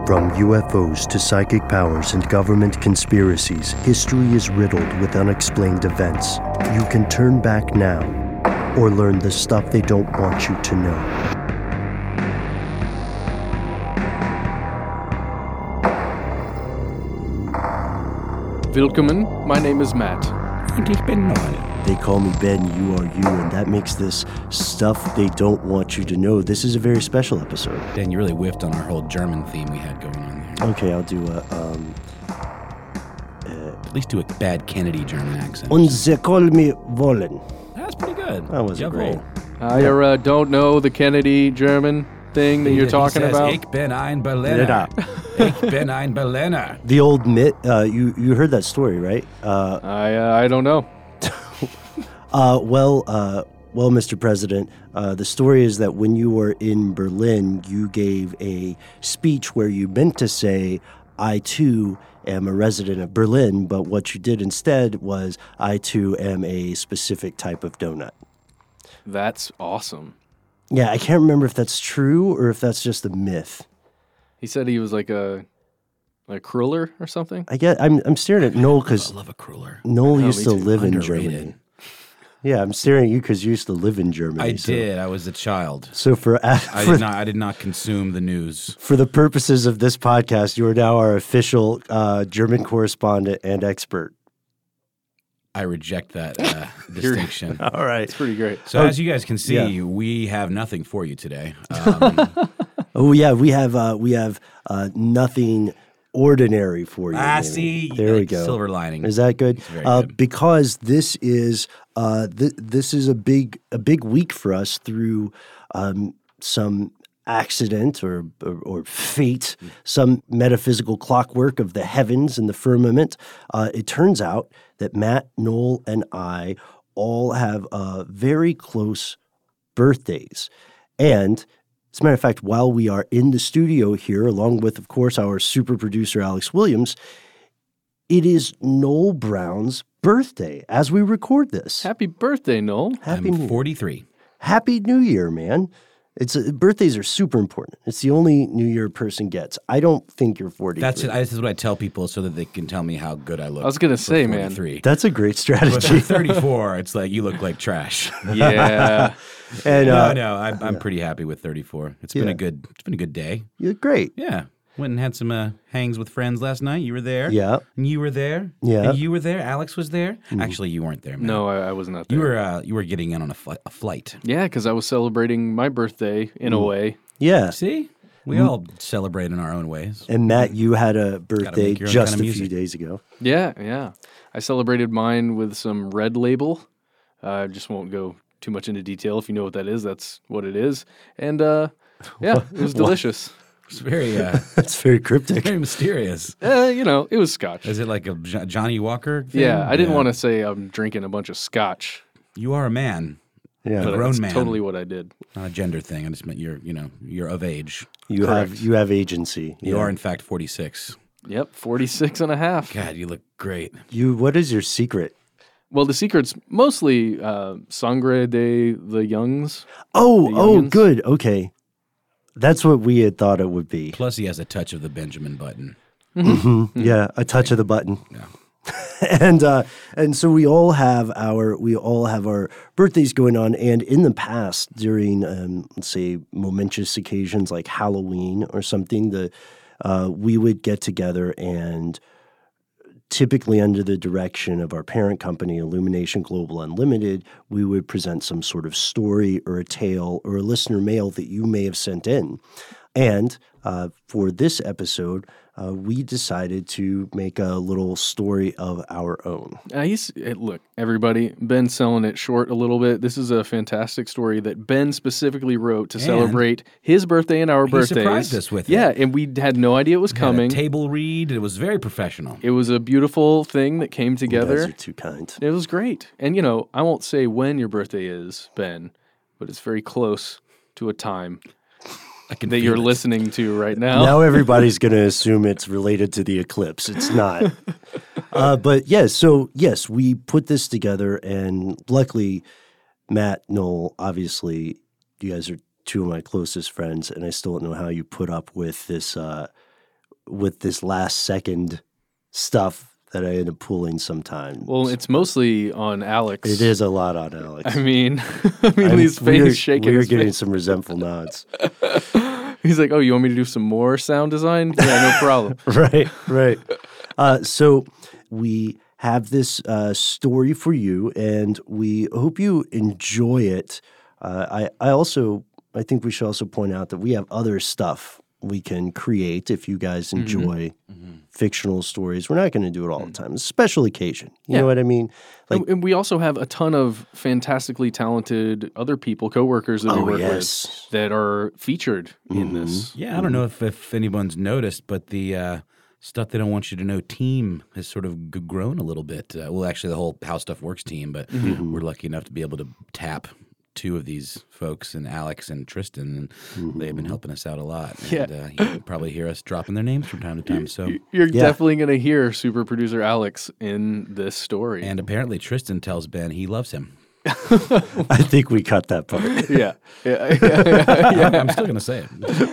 From UFOs to psychic powers and government conspiracies, history is riddled with unexplained events. You can turn back now or learn the stuff they don't want you to know. Willkommen, my name is Matt. Und ich bin Noel. They call me Ben, you are you, and that makes this stuff they don't want you to know. This is a very special episode. Dan, you really whiffed on our whole German theme we had going on there. Okay, I'll do At least do a bad Kennedy German accent. Und sie call me wollen. That's pretty good. That wasn't great. I don't know the Kennedy German thing that you're talking says, about. Ich bin ein Berliner. Ich bin ein Berliner. The old myth, you heard that story, right? I don't know. Well, Mr. President, the story is that when you were in Berlin, you gave a speech where you meant to say, I too am a resident of Berlin, but what you did instead was, I too am a specific type of donut. That's awesome. Yeah, I can't remember if that's true or if that's just a myth. He said he was like a cruller or something. I'm staring at Noel because I love a cruller. Noel used me to too. live in Underrated. Germany. Yeah, I'm staring at you because you used to live in Germany. I did. I was a child. So I did not consume the news. For the purposes of this podcast, you are now our official German correspondent and expert. I reject that distinction. All right. It's pretty great. So as you guys can see, yeah. we have nothing for you today. Oh yeah, we have nothing ordinary for you. Maybe. See, there we go. Silver lining. Is that good? Very good. Because this is this is a big week for us through some accident or fate, some metaphysical clockwork of the heavens and the firmament. It turns out that Matt, Noel, and I all have very close birthdays. And as a matter of fact, while we are in the studio here, along with, of course, our super producer, Alex Williams, it is Noel Brown's birthday as we record this. Happy birthday, Noel. Happy New I'm 43. Happy New Year, man. Birthdays are super important. It's the only New Year a person gets. I don't think you're 43. This is what I tell people so that they can tell me how good I look. I was gonna say, man. 43. That's a great But strategy. at 34, it's like you look like trash. Yeah. And No, I'm pretty happy with 34. It's been a good day. you're great. Yeah. Went and had some hangs with friends last night. You were there. Yeah. And you were there. Yeah. And you were there. Alex was there. Actually, you weren't there, man. No, I was not there. You were getting in on a flight. Yeah, because I was celebrating my birthday in a way. Yeah. See? We all celebrate in our own ways. And Matt, you had a birthday make your own just kind of a few music. days ago. Yeah. I celebrated mine with some Red Label. I just won't go too much into detail. If you know what that is, that's what it is. And yeah, it was delicious. It's very, That's very cryptic. very mysterious. It was scotch. Is it like a Johnny Walker thing? Yeah, I didn't want to say I'm drinking a bunch of scotch, You are a man, Yeah. but grown that's man. totally what I did. not a gender thing. I just meant you're of age. You have agency. You Yeah. are, in fact, 46. Yep, 46 and a half. God, you look great. What is your secret? Well, the secret's mostly Sangre de the Youngs. Oh, youngins? good. Okay. That's what we had thought it would be. Plus, he has a touch of the Benjamin Button. Yeah, a touch of the button. Yeah. and so we all have our birthdays going on, and in the past, during let's say momentous occasions like Halloween or something, we would get together and typically under the direction of our parent company, Illumination Global Unlimited, we would present some sort of story or a tale or a listener mail that you may have sent in. And for this episode, we decided to make a little story of our own. Look, everybody, Ben's selling it short a little bit. This is a fantastic story that Ben specifically wrote to celebrate his birthday and our birthdays. He surprised us with it. Yeah, and we had no idea it was Had coming. a table read. It was very professional. It was a beautiful thing that came You together. guys are too kind. It was great. And, I won't say when your birthday is, Ben, but it's very close to a time I can that feel you're it. listening to right now. Now everybody's going to assume it's related to the eclipse. It's not. But yes, we put this together, and luckily, Matt, Noel, obviously, you guys are two of my closest friends, and I still don't know how you put up with this with this last second stuff that I end up pulling sometimes. Well, it's mostly on Alex. It is a lot on Alex. I mean, his face is shaking. We're getting some resentful nods. He's like, "Oh, you want me to do some more sound design? Yeah, no problem." Right. So we have this story for you, and we hope you enjoy it. I think we should also point out that we have other stuff we can create if you guys enjoy fictional stories. We're not going to do it all the time. It's a special occasion. You know what I mean? And we also have a ton of fantastically talented other people, coworkers that we work with that are featured in this. Yeah, I don't know if anyone's noticed, but the Stuff They Don't Want You to Know team has sort of grown a little bit. Well, actually, the whole How Stuff Works team, but we're lucky enough to be able to tap two of these folks, and Alex and Tristan, and they've been helping us out a lot. And you'll probably hear us dropping their names from time to time. So you're definitely going to hear super producer Alex in this story. And apparently Tristan tells Ben he loves him. I think we cut that part. Yeah. I'm still going to say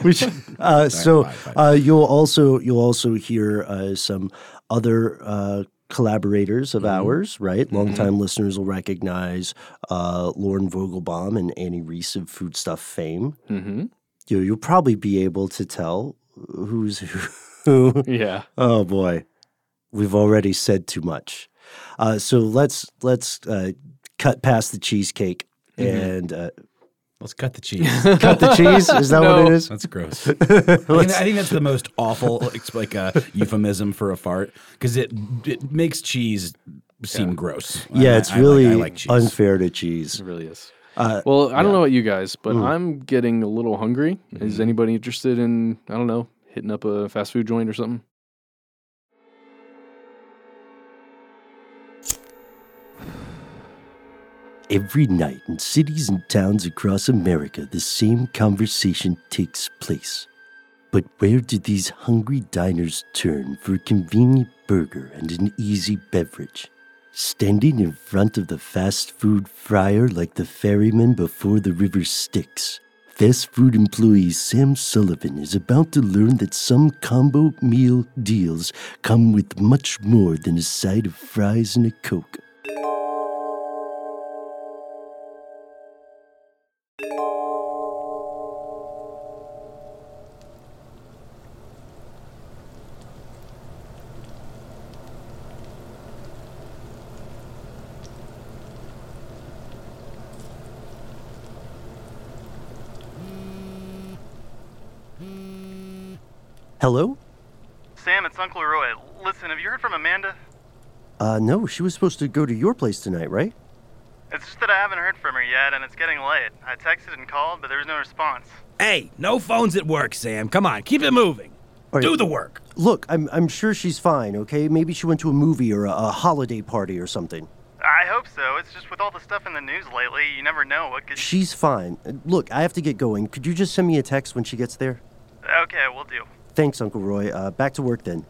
it. You'll also hear some other collaborators of ours, right? Longtime listeners will recognize Lauren Vogelbaum and Annie Reese of Food Stuff fame. You'll probably be able to tell who's who. Yeah. Oh boy, we've already said too much. So let's cut past the cheesecake and let's cut the cheese. Cut the cheese? Is that what it is? That's gross. I think that's the most awful, euphemism for a fart, because it makes cheese seem gross. It's I really like cheese. unfair to cheese. It really is. Well, I don't know about you guys, but I'm getting a little hungry. Is anybody interested in, I don't know, hitting up a fast food joint or something? Every night in cities and towns across America, the same conversation takes place. But where do these hungry diners turn for a convenient burger and an easy beverage? Standing in front of the fast food fryer like the ferryman before the river Styx, fast food employee Sam Sullivan is about to learn that some combo meal deals come with much more than a side of fries and a Coke. Hello? Sam, it's Uncle Roy. Listen, have you heard from Amanda? No, she was supposed to go to your place tonight, right? It's just that I haven't heard from her yet, and it's getting late. I texted and called, but there was no response. Hey, no phones at work, Sam. Come on, keep it moving. Right. Do the work. Look, I'm sure she's fine, okay? Maybe she went to a movie or a holiday party or something. I hope so. It's just with all the stuff in the news lately, you never know what could... She's fine. Look, I have to get going. Could you just send me a text when she gets there? Okay, will do. Thanks, Uncle Roy. Back to work then.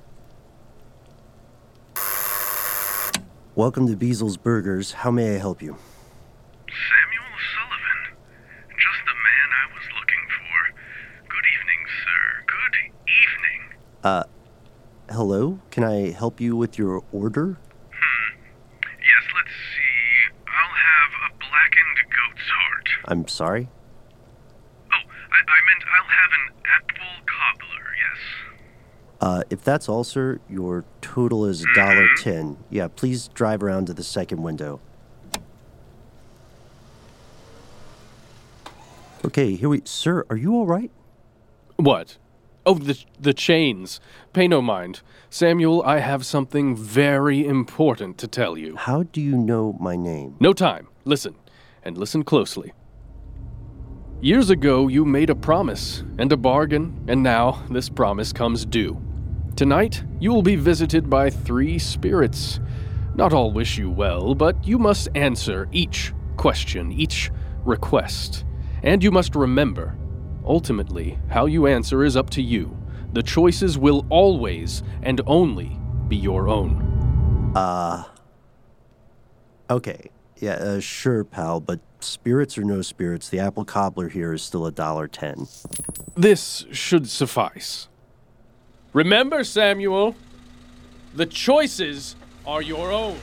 Welcome to Beasel's Burgers. How may I help you? Samuel Sullivan. Just the man I was looking for. Good evening, sir. Good evening. Hello? Can I help you with your order? Yes, let's see. I'll have a blackened goat's heart. I'm sorry? Oh, I meant I'll have an apple cobbler, yes. If that's all, sir, your total is $1.10. Yeah, please drive around to the second window. Okay, here we... Sir, are you all right? What? Oh, the chains. Pay no mind. Samuel, I have something very important to tell you. How do you know my name? No time. Listen, and listen closely. Years ago, you made a promise and a bargain, and now this promise comes due. Tonight, you will be visited by 3 spirits. Not all wish you well, but you must answer each question, each request. And you must remember, ultimately, how you answer is up to you. The choices will always and only be your own. Okay. Yeah, sure, pal, but spirits or no spirits, the apple cobbler here is still $1.10. This should suffice. Remember, Samuel, the choices are your own.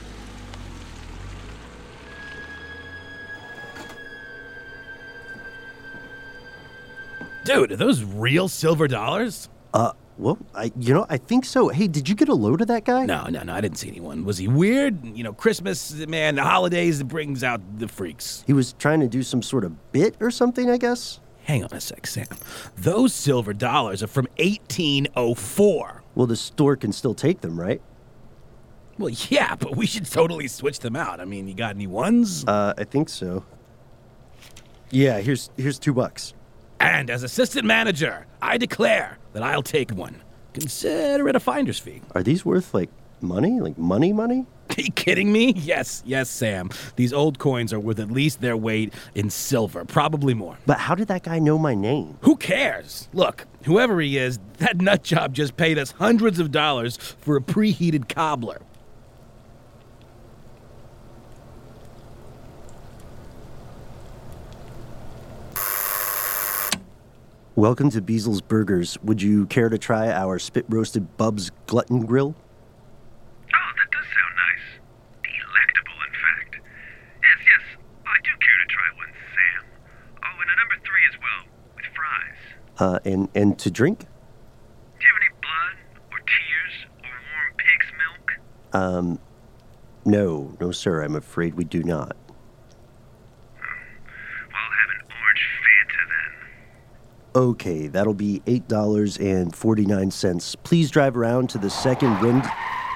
Dude, are those real silver dollars? Well, I think so. Hey, did you get a load of that guy? No, I didn't see anyone. Was he weird? Christmas, man, the holidays, it brings out the freaks. He was trying to do some sort of bit or something, I guess. Hang on a sec, Sam. Those silver dollars are from 1804. Well, the store can still take them, right? Well, yeah, but we should totally switch them out. I mean, you got any ones? I think so. Yeah, here's $2. And as assistant manager, I declare that I'll take one. Consider it a finder's fee. Are these worth, money? Like money? Are you kidding me? Yes, Sam. These old coins are worth at least their weight in silver, probably more. But how did that guy know my name? Who cares? Look, whoever he is, that nut job just paid us hundreds of dollars for a preheated cobbler. Welcome to Beasel's Burgers. Would you care to try our spit-roasted Bub's Glutton Grill? Oh, that does sound nice. Delectable, in fact. Yes, I do care to try one, Sam. Oh, and a number 3 as well, with fries. And to drink? Do you have any blood, or tears, or warm pig's milk? No, sir, I'm afraid we do not. Well, I'll have an orange Fanta then. Okay, that'll be $8.49. Please drive around to the second wind.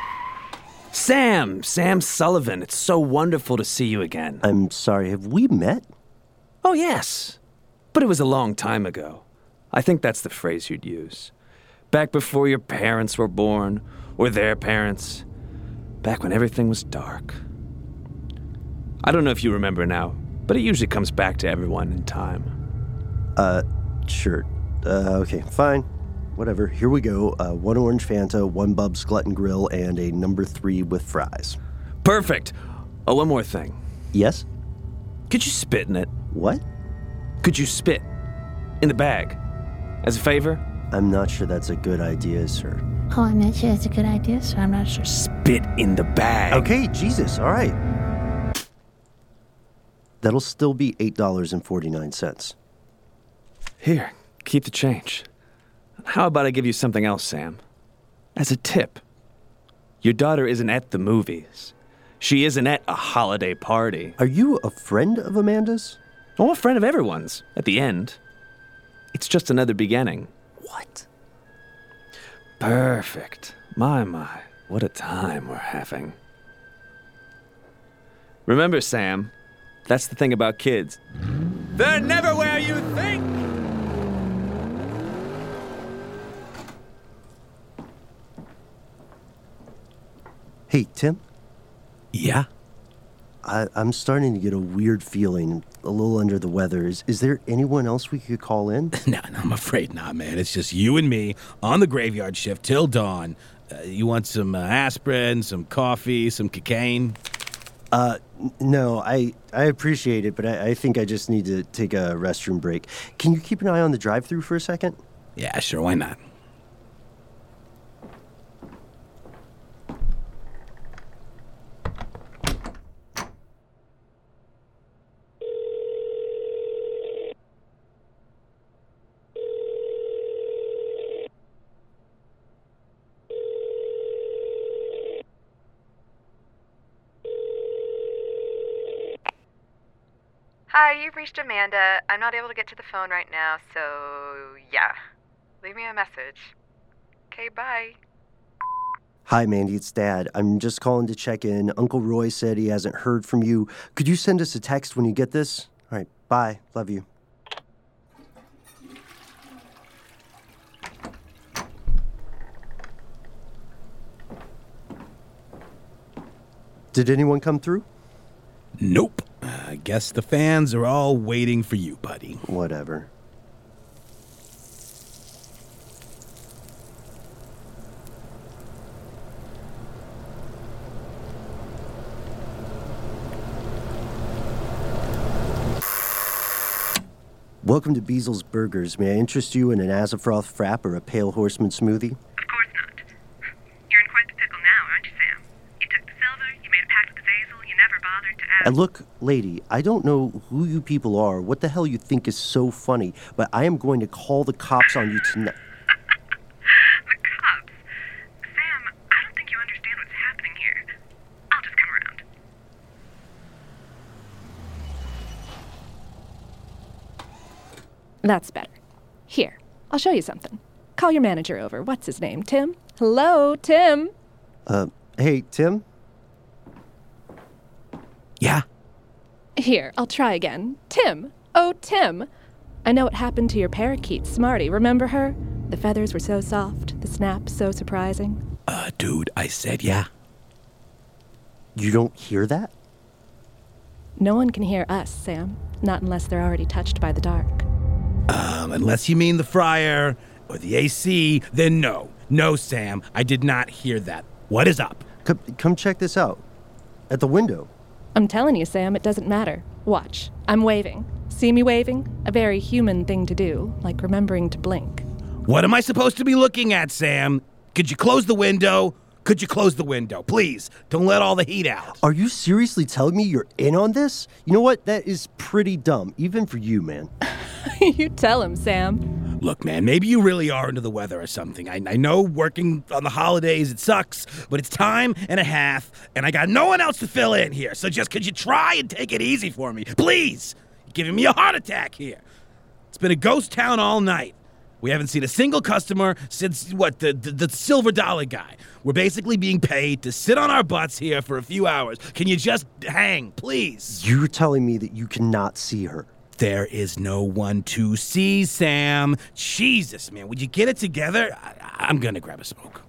Sam Sullivan, it's so wonderful to see you again. I'm sorry, have we met? Oh, yes. But it was a long time ago. I think that's the phrase you'd use. Back before your parents were born, or their parents. Back when everything was dark. I don't know if you remember now, but it usually comes back to everyone in time. Sure. Okay, fine. Whatever. Here we go. 1 orange Fanta, 1 Bub's Glutton Grill, and a number 3 with fries. Perfect. Oh, one more thing. Yes? Could you spit in it? What? Could you spit in the bag? As a favor? I'm not sure that's a good idea, sir. Oh, I'm not sure it's a good idea, so I'm not sure. Spit in the bag. Okay, Jesus, all right. That'll still be $8.49. Here, keep the change. How about I give you something else, Sam? As a tip. Your daughter isn't at the movies. She isn't at a holiday party. Are you a friend of Amanda's? Oh, a friend of everyone's, at the end. It's just another beginning. What? Perfect. My, what a time we're having. Remember, Sam, that's the thing about kids. They're never where you think! Hey, Tim? Yeah? I'm starting to get a weird feeling, a little under the weather. Is there anyone else we could call in? No, I'm afraid not, man. It's just you and me on the graveyard shift till dawn. You want some aspirin, some coffee, some cocaine? No, I appreciate it, but I think I just need to take a restroom break. Can you keep an eye on the drive-thru for a second? Yeah, sure, why not? Hi, you've reached Amanda. I'm not able to get to the phone right now, so yeah. Leave me a message. Okay, bye. Hi, Mandy, it's Dad. I'm just calling to check in. Uncle Roy said he hasn't heard from you. Could you send us a text when you get this? All right, bye. Love you. Did anyone come through? Nope. I guess the fans are all waiting for you, buddy. Whatever. Welcome to Beasel's Burgers. May I interest you in an Azafroth frap or a Pale Horseman smoothie? Look, lady, I don't know who you people are, what the hell you think is so funny, but I am going to call the cops on you tonight. The cops? Sam, I don't think you understand what's happening here. I'll just come around. That's better. Here, I'll show you something. Call your manager over. What's his name? Tim? Hello, Tim? Hey, Tim? Yeah? Here, I'll try again. Tim! Oh, Tim! I know what happened to your parakeet, Smarty. Remember her? The feathers were so soft, the snap so surprising. Dude, I said yeah. You don't hear that? No one can hear us, Sam. Not unless they're already touched by the dark. Unless you mean the fryer or the AC, then no. No, Sam, I did not hear that. What is up? Come check this out. At the window. I'm telling you, Sam, it doesn't matter. Watch. I'm waving. See me waving? A very human thing to do, like remembering to blink. What am I supposed to be looking at, Sam? Could you close the window? Could you close the window? Please, don't let all the heat out. Are you seriously telling me you're in on this? You know what? That is pretty dumb, even for you, man. You tell him, Sam. Look, man, maybe you really are into the weather or something. I know working on the holidays, it sucks, but it's time and a half, and I got no one else to fill in here. So just could you try and take it easy for me? Please! You're giving me a heart attack here. It's been a ghost town all night. We haven't seen a single customer since, the silver dollar guy. We're basically being paid to sit on our butts here for a few hours. Can you just hang, please? You're telling me that you cannot see her. There is no one to see, Sam. Jesus, man, would you get it together? I'm gonna grab a smoke.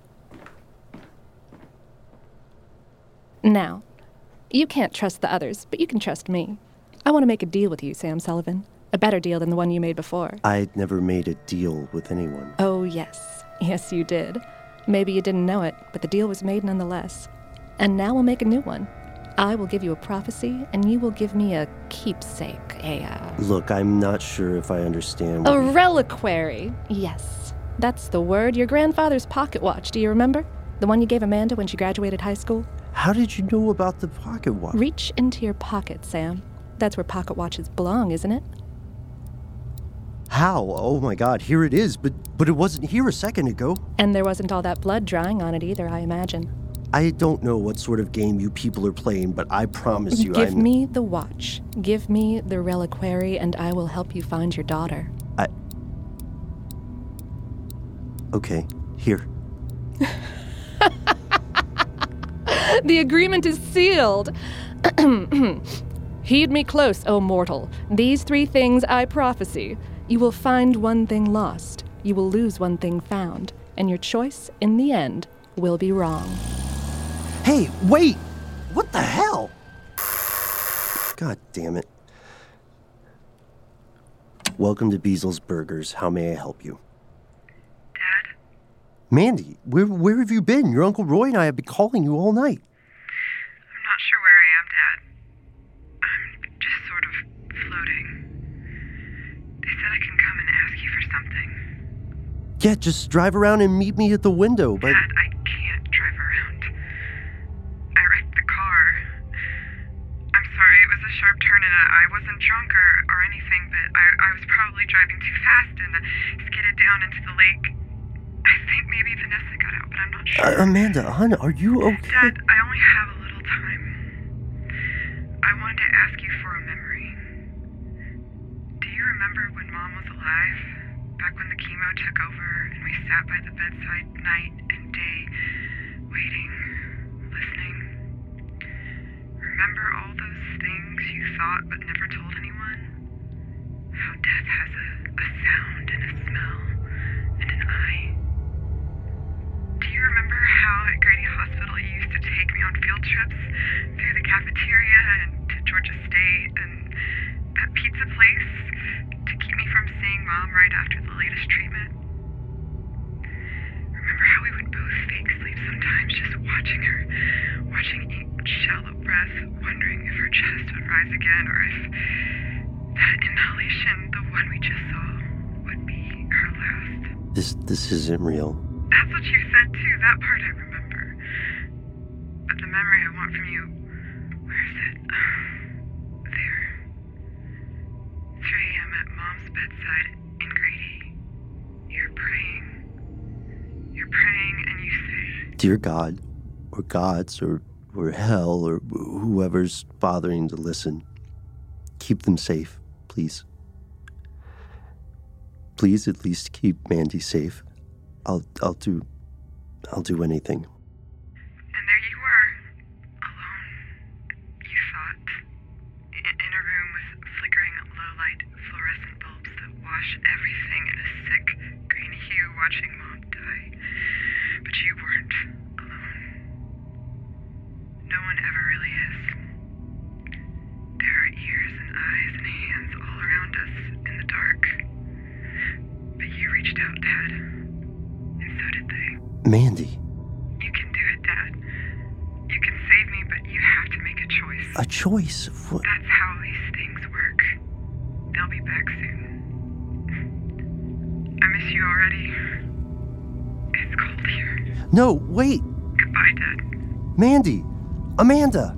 Now, you can't trust the others, but you can trust me. I want to make a deal with you, Sam Sullivan. A better deal than the one you made before. I'd never made a deal with anyone. Oh, yes. Yes, you did. Maybe you didn't know it, but the deal was made nonetheless. And now we'll make a new one. I will give you a prophecy, and you will give me a keepsake, Look, I'm not sure if I understand A reliquary. Yes, that's the word. Your grandfather's pocket watch, do you remember? The one you gave Amanda when she graduated high school? How did you know about the pocket watch? Reach into your pocket, Sam. That's where pocket watches belong, isn't it? How? Oh my God, here it is, but it wasn't here a second ago. And there wasn't all that blood drying on it either, I imagine. I don't know what sort of game you people are playing, but I promise you Give me the watch. Give me the reliquary, and I will help you find your daughter. Okay, here. The agreement is sealed. Heed me close, O mortal. These 3 things I prophesy. You will find one thing lost. You will lose one thing found. And your choice, in the end, will be wrong. Hey, wait! What the hell? God damn it. Welcome to Beasel's Burgers. How may I help you? Dad? Mandy, where have you been? Your Uncle Roy and I have been calling you all night. I'm not sure where I am, Dad. I'm just sort of floating. They said I can come and ask you for something. Yeah, just drive around and meet me at the window, but... Dad, I can't drive around. I wrecked the car. I'm sorry, it was a sharp turn and I wasn't drunk or anything, but I was probably driving too fast and skidded down into the lake. I think maybe Vanessa got out, but I'm not sure. Amanda, hon, are you okay? Dad, I only have a little time. I wanted to ask you for a memory. Do you remember when Mom was alive? Back when the chemo took over and we sat by the bedside night and day, waiting, listening. Remember all those things you thought but never told anyone? How death has a sound and a smell and an eye. Do you remember how at Grady Hospital you used to take me on field trips through the cafeteria and to Georgia State and that pizza place to keep me from seeing Mom right after the latest treatment? Remember how we would both fake sleep sometimes just watching her, watching each shallow breath, wondering if her chest would rise again or if that inhalation, the one we just saw, would be her last. This isn't real. That's what you said too, that part I remember. But the memory I want from you, where is it? a.m. at Mom's bedside in Grady. You're praying. You're praying and you say, Dear God, or gods, or hell, or whoever's bothering to listen, keep them safe, please. Please at least keep Mandy safe. I'll do anything. And there you were, alone. You thought, in a room with flickering low-light fluorescent bulbs that wash everything in a sick green hue, watching Mom die. But you weren't alone. No one ever really is. There are ears and eyes and hands all around us in the dark. But you reached out, Dad. And so did they. Mandy. You can do it, Dad. You can save me, but you have to make a choice. A choice of what? That's how these things work. They'll be back soon. I miss you already. It's cold here. No, wait. Goodbye, Dad. Mandy. Amanda.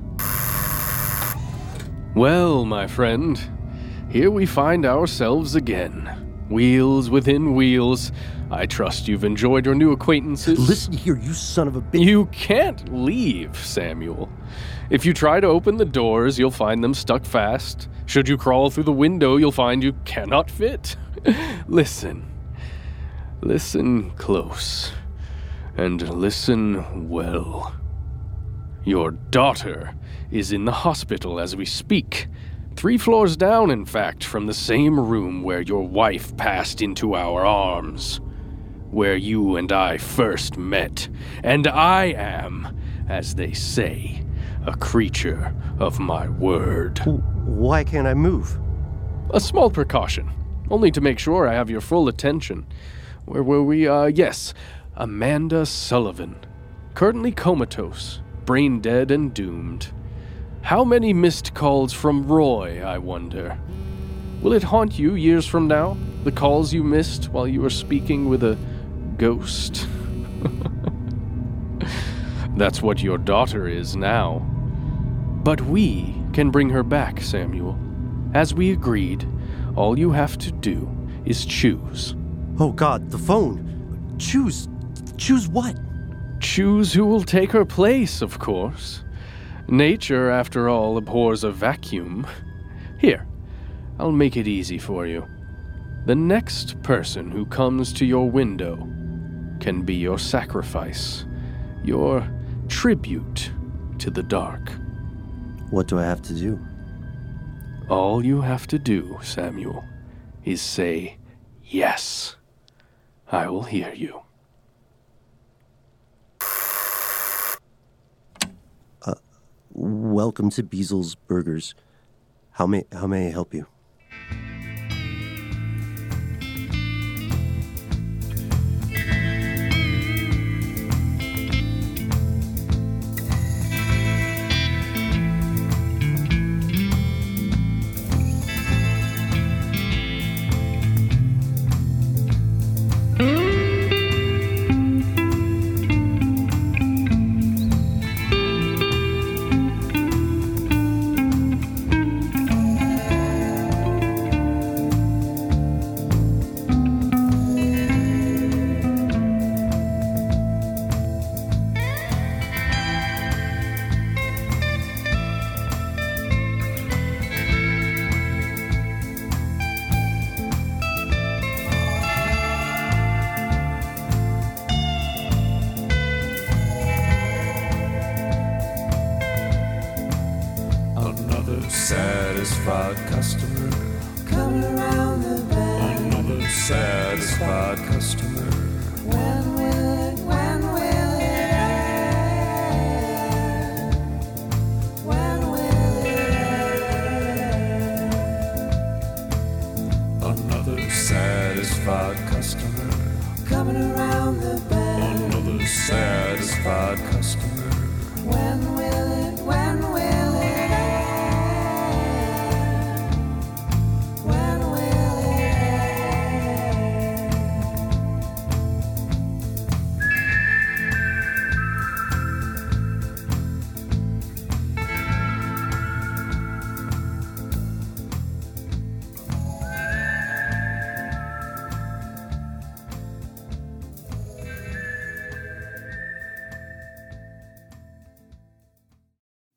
Well, my friend, here we find ourselves again. Wheels within wheels. I trust you've enjoyed your new acquaintances. Listen here, you son of a bitch. You can't leave, Samuel. If you try to open the doors, you'll find them stuck fast. Should you crawl through the window, you'll find you cannot fit. Listen. Listen close. And listen well. Your daughter is in the hospital as we speak. 3 floors down, in fact, from the same room where your wife passed into our arms. Where you and I first met. And I am, as they say, a creature of my word. Why can't I move? A small precaution, only to make sure I have your full attention. Where were we? Yes, Amanda Sullivan. Currently comatose, brain dead and doomed. How many missed calls from Roy, I wonder? Will it haunt you years from now? The calls you missed while you were speaking with a ghost? That's what your daughter is now. But we can bring her back, Samuel. As we agreed, all you have to do is choose. Oh God, the phone. Choose what? Choose who will take her place, of course. Nature, after all, abhors a vacuum. Here, I'll make it easy for you. The next person who comes to your window can be your sacrifice, your tribute to the dark. What do I have to do? All you have to do, Samuel, is say yes. I will hear you. Welcome to Beasel's Burgers. How may I help you? Satisfied customer coming around the bend. Another satisfied customer. When will it end? When will it end? Another satisfied customer coming around the bend. Another satisfied customer. When will it end?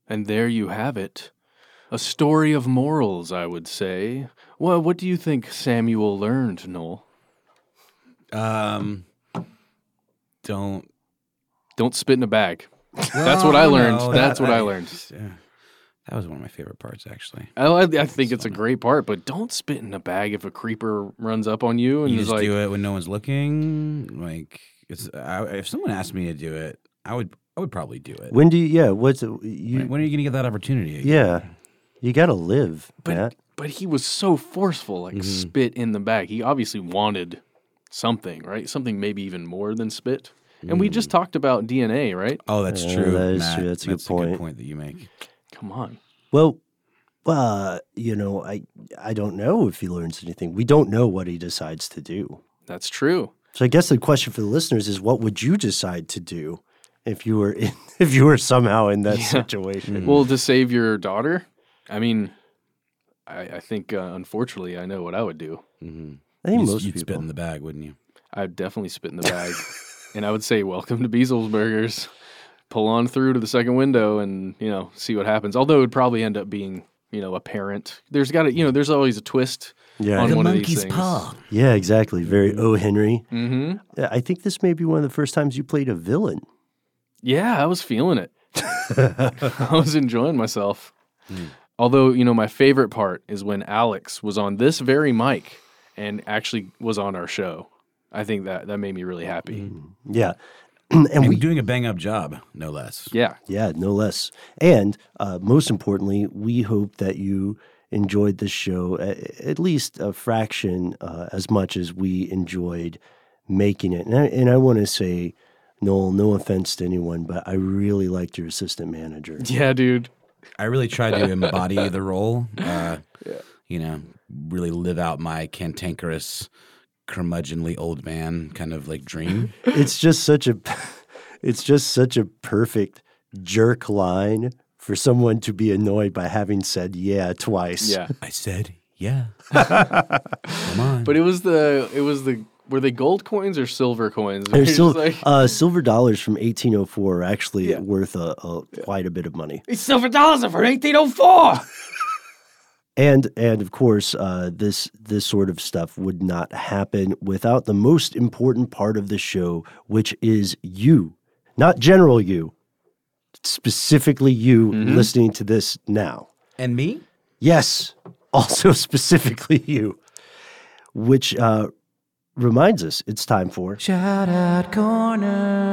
And there you have it. A story of morals, I would say. Well, what do you think Samuel learned, Noel? Don't spit in a bag. That's what I learned. That's what I learned. That was one of my favorite parts, actually. I think it's a great part, but don't spit in a bag if a creeper runs up on you and You is just like, do it when no one's looking. Like, if someone asked me to do it, I would probably do it. When do you? Yeah. When are you going to get that opportunity again? Yeah, you got to live, Matt. But he was so forceful, like spit in the bag. He obviously wanted something, right? Something maybe even more than spit. And we just talked about DNA, right? Oh, that's true. That is Matt. true. That's a good point. A good point that you make. Come on. Well, I don't know if he learns anything. We don't know what he decides to do. That's true. So I guess the question for the listeners is, what would you decide to do if you were somehow in that situation? Well, to save your daughter, I mean, I think unfortunately I know what I would do. I think you'd spit in the bag, wouldn't you? I'd definitely spit in the bag, and I would say, "Welcome to Beasel's Burgers." Pull on through to the second window and, see what happens. Although it would probably end up being, a parent. There's there's always a twist on one of these things. Paw. Yeah, exactly. Very O. Henry. Mm-hmm. I think this may be one of the first times you played a villain. Yeah, I was feeling it. I was enjoying myself. Although, my favorite part is when Alex was on this very mic and actually was on our show. I think that made me really happy. Yeah. And we're doing a bang-up job, no less. Yeah. Yeah, no less. And most importantly, we hope that you enjoyed this show at least a fraction as much as we enjoyed making it. And I want to say, Noel, no offense to anyone, but I really liked your assistant manager. Yeah, dude. I really tried to embody the role, really live out my cantankerous, curmudgeonly old man kind of like dream. It's just such a perfect jerk line for someone to be annoyed by having said yeah twice. Yeah. I said yeah. Come on. But it was the were they gold coins or silver coins? They're silver dollars from 1804 are actually worth quite a bit of money. These silver dollars are from 1804. And of course, this sort of stuff would not happen without the most important part of the show, which is you, not general you, specifically you listening to this now. And me? Yes, also specifically you, which reminds us it's time for Shout Out Corners.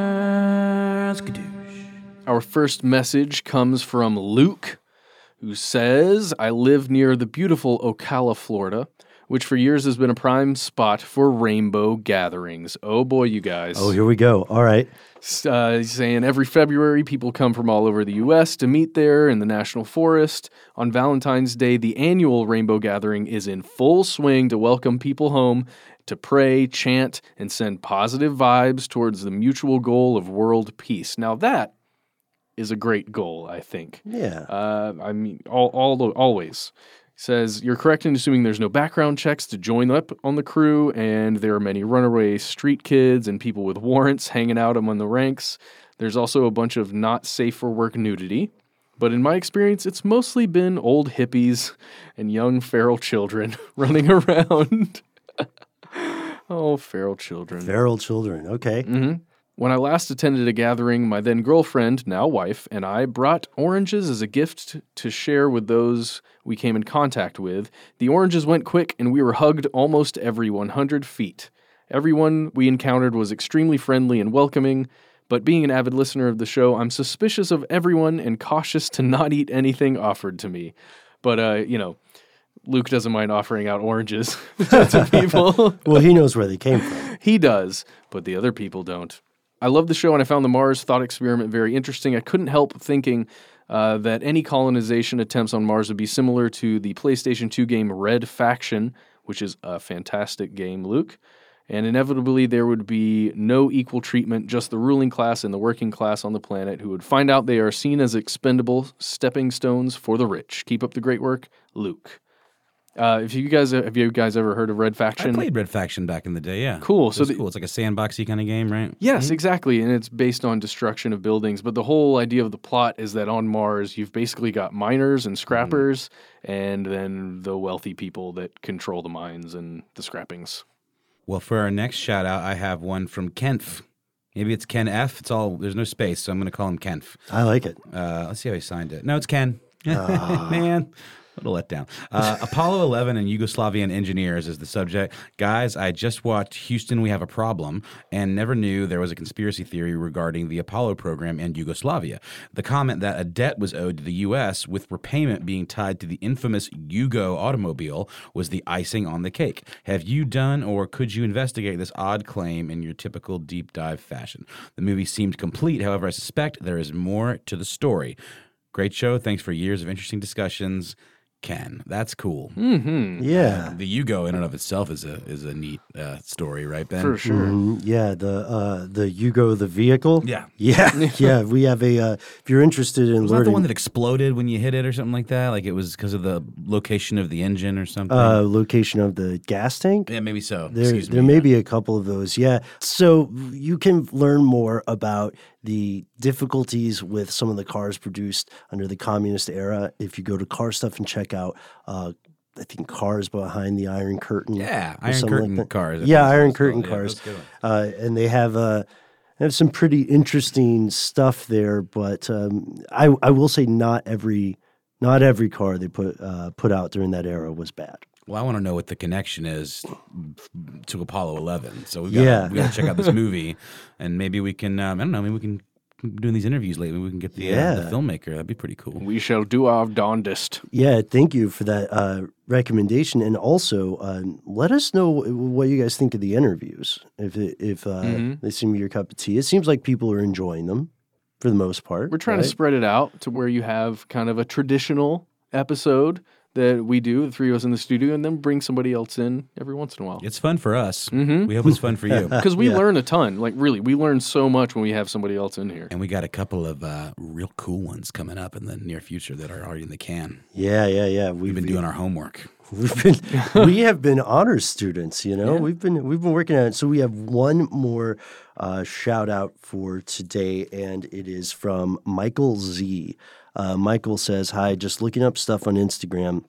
Our first message comes from Luke, who says, I live near the beautiful Ocala, Florida, which for years has been a prime spot for rainbow gatherings. Oh boy, you guys. Oh, here we go. All right. Saying every February, people come from all over the U.S. to meet there in the National Forest. On Valentine's Day, the annual rainbow gathering is in full swing to welcome people home, to pray, chant, and send positive vibes towards the mutual goal of world peace. Now that is a great goal, I think. Yeah. I mean, always. Says, you're correct in assuming there's no background checks to join up on the crew, and there are many runaway street kids and people with warrants hanging out among the ranks. There's also a bunch of not safe for work nudity. But in my experience, it's mostly been old hippies and young feral children running around. Oh, feral children. Feral children, okay. Mm-hmm. When I last attended a gathering, my then girlfriend, now wife, and I brought oranges as a gift to share with those we came in contact with. The oranges went quick, and we were hugged almost every 100 feet. Everyone we encountered was extremely friendly and welcoming, but being an avid listener of the show, I'm suspicious of everyone and cautious to not eat anything offered to me. But, Luke doesn't mind offering out oranges to people. Well, he knows where they came from. He does, but the other people don't. I love the show, and I found the Mars thought experiment very interesting. I couldn't help thinking that any colonization attempts on Mars would be similar to the PlayStation 2 game Red Faction, which is a fantastic game, Luke. And inevitably, there would be no equal treatment, just the ruling class and the working class on the planet who would find out they are seen as expendable stepping stones for the rich. Keep up the great work, Luke. Have you guys ever heard of Red Faction? I played Red Faction back in the day, yeah. Cool. So cool. It's like a sandboxy kind of game, right? Yes, exactly. And it's based on destruction of buildings. But the whole idea of the plot is that on Mars, you've basically got miners and scrappers, and then the wealthy people that control the mines and the scrappings. Well, for our next shout out, I have one from Kenf. Maybe it's Ken F. There's no space, so I'm going to call him Kenf. I like it. Let's see how he signed it. No, it's Ken. Man. What a letdown. Apollo 11 and Yugoslavian engineers is the subject. Guys, I just watched Houston, We Have a Problem and never knew there was a conspiracy theory regarding the Apollo program and Yugoslavia. The comment that a debt was owed to the U.S. with repayment being tied to the infamous Yugo automobile was the icing on the cake. Have you done or could you investigate this odd claim in your typical deep dive fashion? The movie seemed complete. However, I suspect there is more to the story. Great show. Thanks for years of interesting discussions. Ken, that's cool. Mm-hmm. Yeah, the Yugo in and of itself is a neat story, right, Ben? For sure. Yeah, the Yugo, the vehicle. Yeah. We have a. If you're interested in was learning, that the one that exploded when you hit it or something like that? Like it was because of the location of the engine or something. Location of the gas tank. Yeah, maybe so. There may be a couple of those. Yeah, so you can learn more about the difficulties with some of the cars produced under the communist era if you go to Car Stuff and check out I think Cars Behind the Iron Curtain. Yeah, Iron Curtain cars. Yeah, Iron Curtain cars. And they have some pretty interesting stuff there, but I will say not every car they put out during that era was bad. Well, I want to know what the connection is to Apollo 11. So we got to check out this movie, and maybe we can. I don't know. Maybe we can doing these interviews lately. We can get the filmmaker. That'd be pretty cool. We shall do our darndest. Yeah, thank you for that recommendation, and also let us know what you guys think of the interviews. If they seem to be your cup of tea, it seems like people are enjoying them for the most part. We're trying to spread it out to where you have kind of a traditional episode that we do, the three of us in the studio, and then bring somebody else in every once in a while. It's fun for us. Mm-hmm. We hope it's fun for you. Because we learn a ton. Like, really, we learn so much when we have somebody else in here. And we got a couple of real cool ones coming up in the near future that are already in the can. Yeah. We've been doing our homework. We have been honor students, you know. Yeah. We've been working on it. So we have one more shout out for today, and it is from Michael Z. Michael says, "Hi, just looking up stuff on Instagram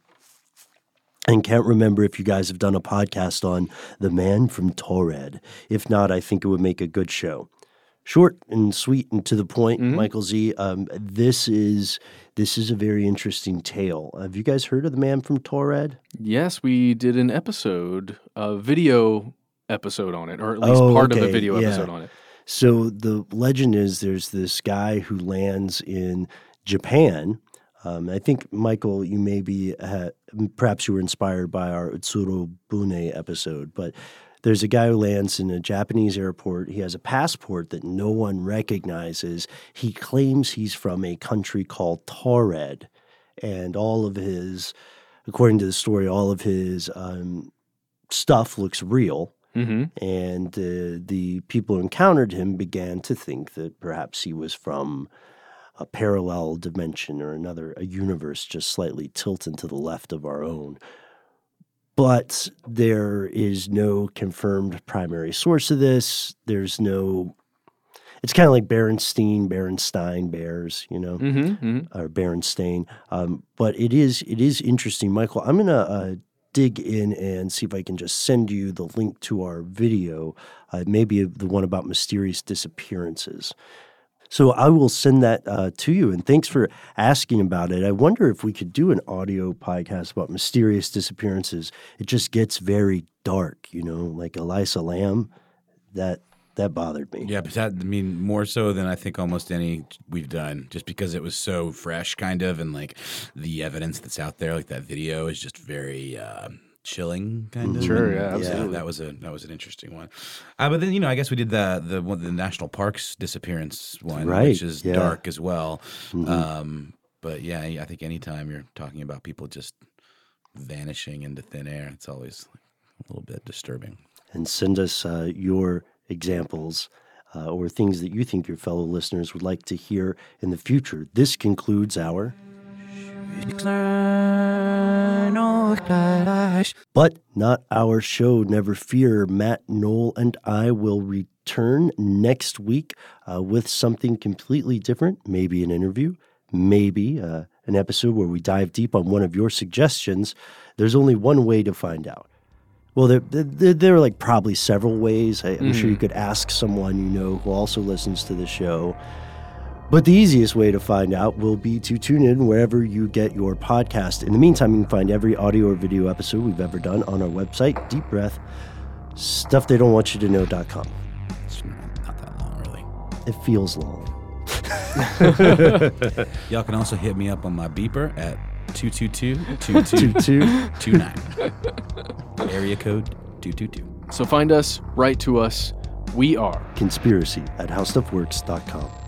and can't remember if you guys have done a podcast on The Man from Taured. If not, I think it would make a good show. Short and sweet and to the point, Michael Z. This is a very interesting tale. Have you guys heard of The Man from Taured? Yes, we did an episode, a video episode on it, or at least part of a video episode on it. So the legend is there's this guy who lands in Japan. I think, Michael, you maybe perhaps you were inspired by our Utsuro Bune episode, but there's a guy who lands in a Japanese airport. He has a passport that no one recognizes. He claims he's from a country called Taured, and all of his, according to the story, all of his stuff looks real. Mm-hmm. And the people who encountered him began to think that perhaps he was from a parallel dimension or a universe just slightly tilted to the left of our own. But there is no confirmed primary source of this. There's no – it's kind of like Berenstein Bears, you know, or Berenstain. But it is interesting. Michael, I'm going to dig in and see if I can just send you the link to our video, maybe the one about mysterious disappearances. So I will send that to you, and thanks for asking about it. I wonder if we could do an audio podcast about mysterious disappearances. It just gets very dark, you know, like Elisa Lam. That bothered me. Yeah, but more so than I think almost any we've done, just because it was so fresh, kind of, and like the evidence that's out there, like that video is just very chilling, kind of. Sure, yeah, absolutely. That was an interesting one. But then, you know, I guess we did the national parks disappearance one, which is dark as well. Mm-hmm. But yeah, I think anytime you're talking about people just vanishing into thin air, it's always a little bit disturbing. And send us your examples or things that you think your fellow listeners would like to hear in the future. This concludes our binoculars. But not our show, never fear. Matt, Noel, and I will return next week with something completely different. Maybe an interview, maybe an episode where we dive deep on one of your suggestions. There's only one way to find out. Well, there are like probably several ways. I'm sure you could ask someone you know who also listens to the show. But the easiest way to find out will be to tune in wherever you get your podcast. In the meantime, you can find every audio or video episode we've ever done on our website, Deep Breath, StuffTheyDon'tWantYouToKnow.com. It's not that long, really. It feels long. Y'all can also hit me up on my beeper at 222-2229. Area code 222. So find us, write to us. We are Conspiracy at HowStuffWorks.com.